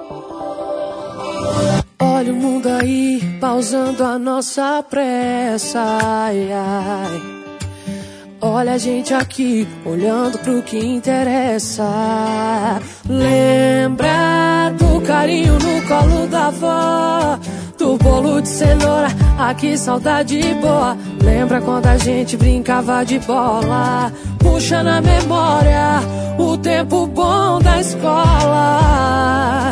Olha o mundo aí, pausando a nossa pressa, ai, ai. Olha a gente aqui, olhando pro que interessa. Lembra do carinho no colo da avó, do bolo de cenoura, aqui saudade boa. Lembra quando a gente brincava de bola? Puxa na memória o tempo bom da escola.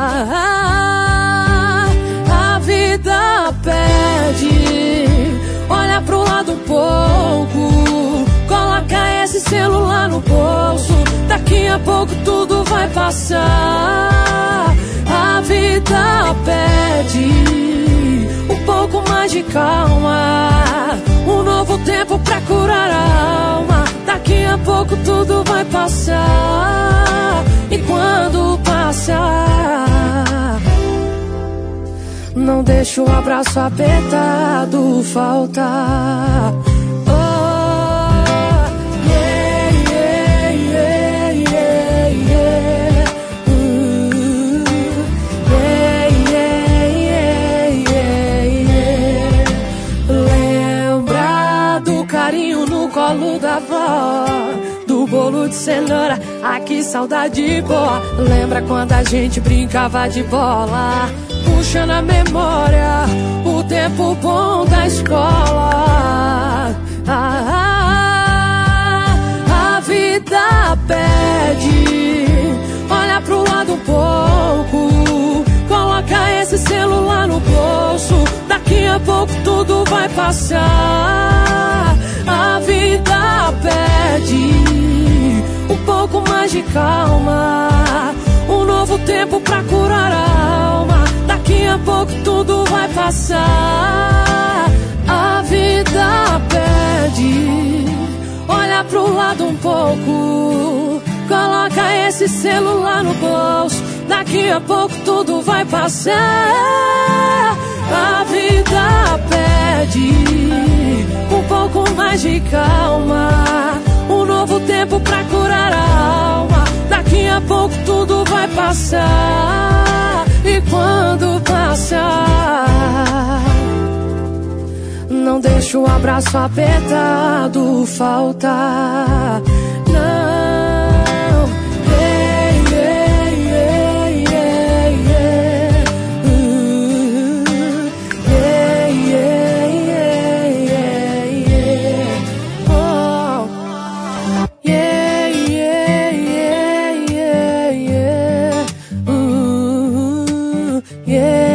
A vida pede, olha pro lado um pouco, coloca esse celular no bolso. Daqui a pouco tudo vai passar. A vida pede um pouco mais de calma, um novo tempo pra curar a alma. Daqui a pouco tudo vai passar. E quando passar, não deixa o abraço apertado faltar. Colo da avó, do bolo de cenoura, aqui saudade boa. Lembra quando a gente brincava de bola? Puxa na memória o tempo bom da escola. A vida pede, olha pro lado um pouco, coloca esse celular no bolso. Daqui a pouco tudo vai passar. A vida pede um pouco mais de calma, um novo tempo pra curar a alma. Daqui a pouco tudo vai passar. A vida pede, olha pro lado um pouco, coloca esse celular no bolso. Daqui a pouco tudo vai passar. A vida pede um pouco mais de calma, um novo tempo pra curar a alma. Daqui a pouco tudo vai passar. E quando passar, não deixa o abraço apertado faltar. Não. Yeah.